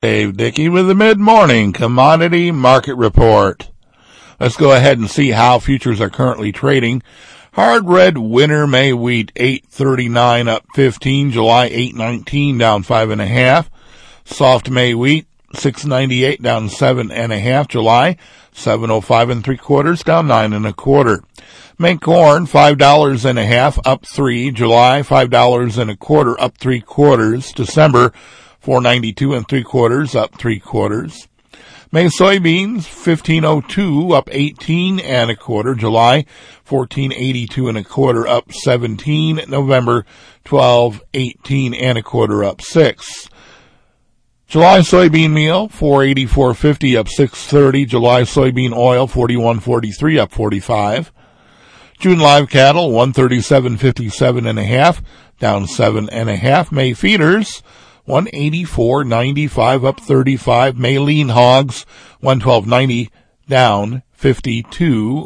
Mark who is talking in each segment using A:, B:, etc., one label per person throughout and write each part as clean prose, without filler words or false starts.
A: Dave Dickey with the mid-morning commodity market report. Let's go ahead and see how futures are currently trading. Hard red winter May wheat 8.39 up 15, July 8.19 down 5.5. Soft May wheat 6.98 down 7.5, July 7.05 3/4 down 9.25. May corn $5.50 up 3, July $5.25 up 3/4, December 4.92 3/4 up 3/4. May soybeans 15.02 up 18.25, July 14.82 1/4 up 17, November 12.18 1/4 up 6. July soybean meal 4.8450 up 6.30, July soybean oil 41.43 up 45. June live cattle 137.57 down 7.5. May feeders 184.95 up 35. May lean hogs 112.90 down 52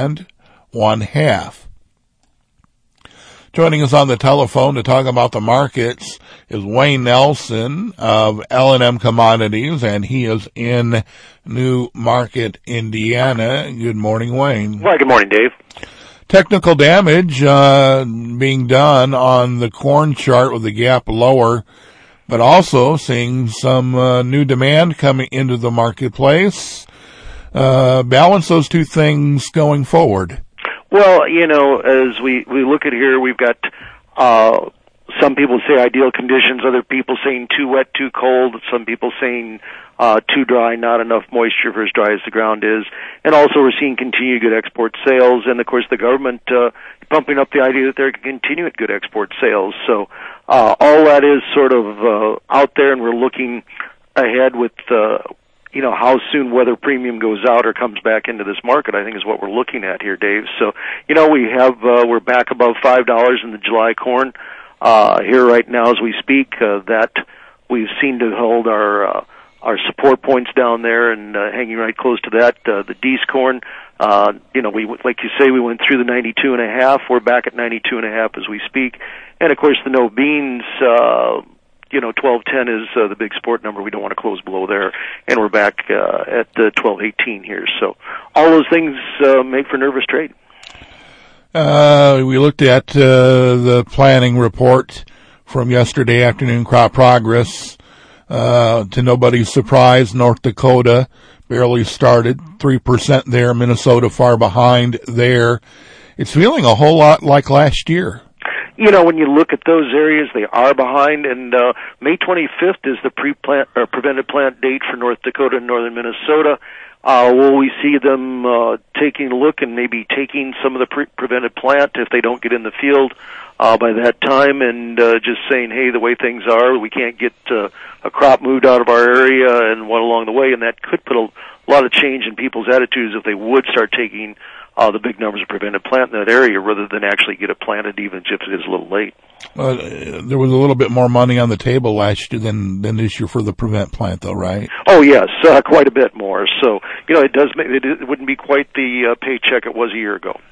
A: 1/2. Joining us on the telephone to talk about the markets is Wayne Nelson of L&M Commodities, and he is in New Market, Indiana. Good morning, Wayne.
B: Well, good morning, Dave.
A: Technical damage being done on the corn chart with the gap lower, but also seeing some new demand coming into the marketplace. Balance those two things going forward.
B: Well, as we look at here, we've got some people say ideal conditions, other people saying too wet, too cold, some people saying too dry, not enough moisture for as dry as the ground is. And also we're seeing continued good export sales, and of course the government pumping up the idea that they're going to continue at good export sales. So all that is sort of out there, and we're looking ahead with how soon weather premium goes out or comes back into this market, I think is what we're looking at here, Dave. So, we're back above $5 in the July corn here right now as we speak. That we've seen to hold our support points down there and hanging right close to that. The Dees corn, we like you say, we went through the 92.5. We're back at 92.5 as we speak. And of course, the no beans. 1210 is the big support number. We don't want to close below there, and we're back at 1218 here. So all those things make for nervous trade.
A: We looked at the planning report from yesterday afternoon, crop progress. To nobody's surprise, North Dakota barely started, 3% there, Minnesota far behind there. It's feeling a whole lot like last year.
B: When you look at those areas, they are behind, and May 25th is the prevented plant date for North Dakota and northern Minnesota. Will we see them taking a look and maybe taking some of the prevented plant if they don't get in the field by that time, and just saying, hey, the way things are, we can't get a crop moved out of our area and one along the way, and that could put a lot of change in people's attitudes if they would start taking the big numbers of prevented plant in that area rather than actually get it planted, even if it is a little late.
A: There was a little bit more money on the table last year than this year for the prevent plant, though, right?
B: Oh, yes, quite a bit more. So, it wouldn't be quite the paycheck it was a year ago.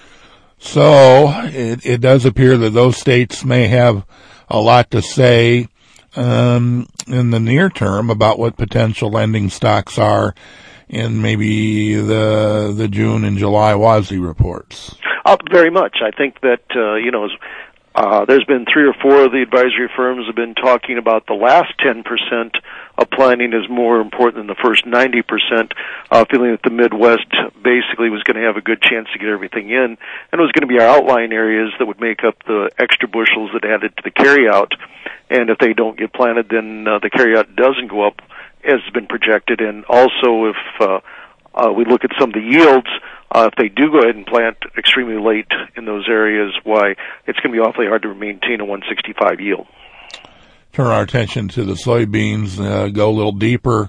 A: So, it does appear that those states may have a lot to say in the near term about what potential lending stocks are in maybe the June and July WASDE reports.
B: Very much. I think that, there's been 3 or 4 of the advisory firms have been talking about the last 10% of planning is more important than the first 90%, feeling that the Midwest basically was going to have a good chance to get everything in, and it was going to be our outlying areas that would make up the extra bushels that added to the carryout. And if they don't get planted, then the carryout doesn't go up as has been projected. And also, if we look at some of the yields, if they do go ahead and plant extremely late in those areas, why it's going to be awfully hard to maintain a 165 yield.
A: Turn our attention to the soybeans, go a little deeper.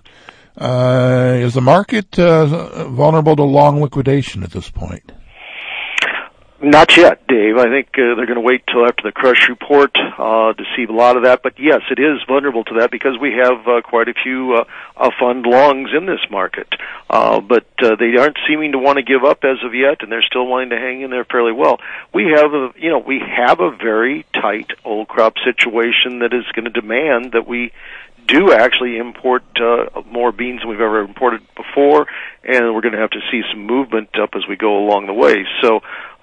A: Is the market vulnerable to long liquidation at this point?
B: Not yet, Dave. I think they're going to wait till after the crush report to see a lot of that. But yes, it is vulnerable to that because we have quite a few fund longs in this market. But they aren't seeming to want to give up as of yet, and they're still wanting to hang in there fairly well. We have a very tight old crop situation that is going to demand that we do actually import more beans than we've ever imported before, and we're going to have to see some movement up as we go along the way. So,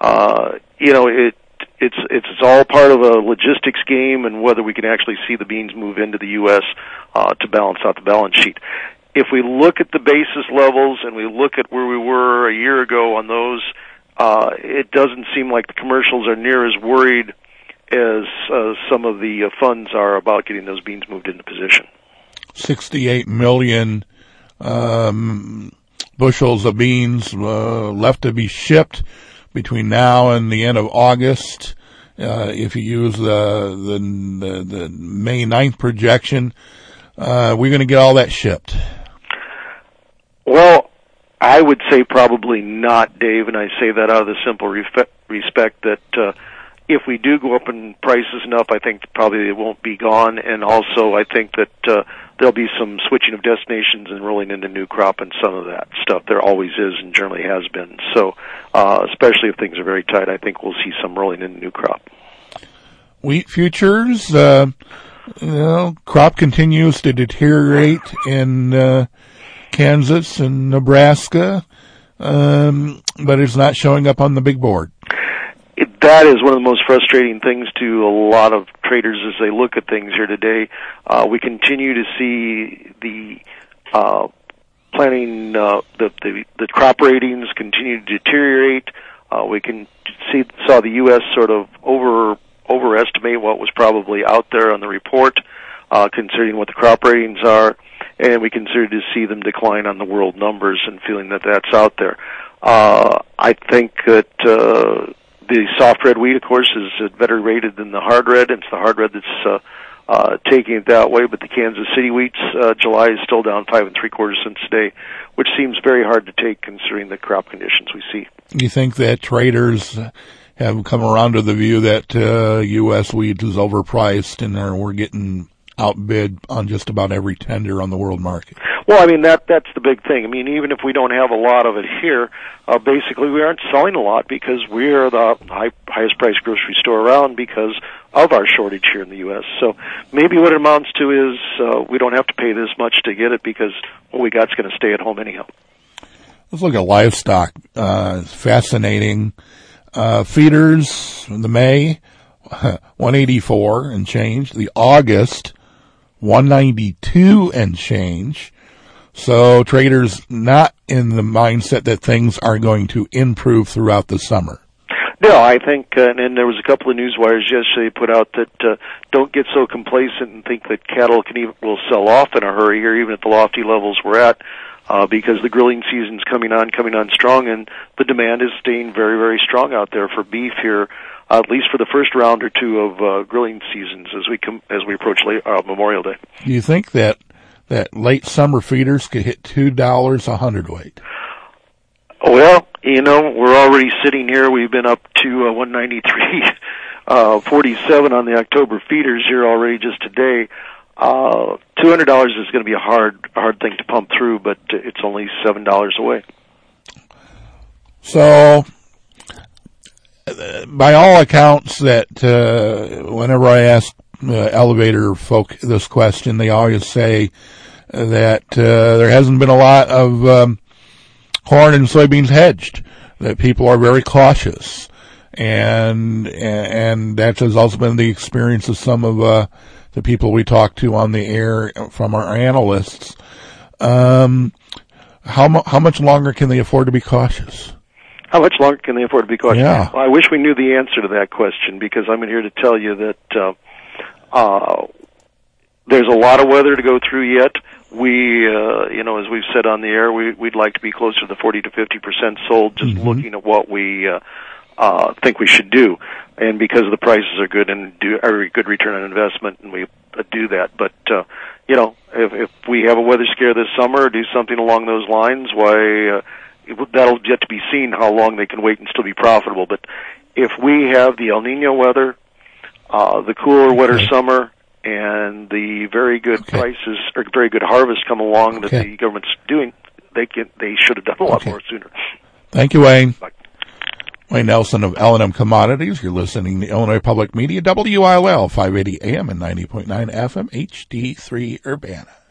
B: it's all part of a logistics game, and whether we can actually see the beans move into the U.S. To balance out the balance sheet. If we look at the basis levels and we look at where we were a year ago on those, it doesn't seem like the commercials are near as worried as some of the funds are about getting those beans moved into position.
A: 68 million bushels of beans left to be shipped between now and the end of August. If you use the May 9th projection, we're going to get all that shipped.
B: Well, I would say probably not, Dave, and I say that out of the simple respect that if we do go up in prices enough, I think probably it won't be gone, and also I think that there'll be some switching of destinations and rolling into new crop and some of that stuff. There always is and generally has been. So especially if things are very tight, I think we'll see some rolling into new crop. Wheat
A: futures, crop continues to deteriorate in Kansas and Nebraska, but it's not showing up on the big board.
B: That is one of the most frustrating things to a lot of traders as they look at things here today. We continue to see the the crop ratings continue to deteriorate. We saw the U.S. sort of overestimate what was probably out there on the report, considering what the crop ratings are, and we continue to see them decline on the world numbers and feeling that that's out there. I think that the soft red wheat, of course, is better rated than the hard red, and it's the hard red that's taking it that way. But the Kansas City wheats, July is still down 5 3/4 cents today, which seems very hard to take considering the crop conditions we see.
A: You think that traders have come around to the view that U.S. wheat is overpriced and we're getting outbid on just about every tender on the world market?
B: Well, I mean, that's the big thing. I mean, even if we don't have a lot of it here, basically we aren't selling a lot because we are the highest priced grocery store around because of our shortage here in the U.S. So maybe what it amounts to is we don't have to pay this much to get it because what we got's going to stay at home anyhow.
A: Let's look at livestock. It's fascinating. Feeders in the May, 184 and change. The August, 192 and change. So traders not in the mindset that things are going to improve throughout the summer.
B: No, I think, and there was a couple of news wires yesterday put out that don't get so complacent and think that cattle will sell off in a hurry here, even at the lofty levels we're at, because the grilling season's coming on strong, and the demand is staying very, very strong out there for beef here, at least for the first round or two of grilling seasons as we approach Memorial Day.
A: Do you think that late summer feeders could hit $2 a hundredweight?
B: Well, we're already sitting here. We've been up to 193.47 on the October feeders here already just today. $200 is going to be a hard thing to pump through, but it's only $7 away.
A: So, by all accounts, that whenever I ask elevator folk this question, they always say that there hasn't been a lot of corn and soybeans hedged, that people are very cautious, and that has also been the experience of some of the people we talk to on the air from our analysts. How much longer can they afford to be cautious?
B: How much longer can they afford to be cautious?
A: Yeah.
B: Well, I wish we knew the answer to that question, because I'm here to tell you that there's a lot of weather to go through yet. We, as we've said on the air, we'd like to be closer to the 40 to 50% sold, just looking at what we think we should do. And because the prices are good and do a good return on investment, and we do that. But, if we have a weather scare this summer or do something along those lines, why, that'll yet to be seen how long they can wait and still be profitable. But if we have the El Nino weather, the cooler, wetter summer, and the very good prices or very good harvest come along that the government's doing, they should have done a lot more sooner.
A: Thank you, Wayne.
B: Bye.
A: Wayne Nelson of L&M Commodities. You're listening to Illinois Public Media, WIOL 580 AM and 90.9 FM, HD3 Urbana.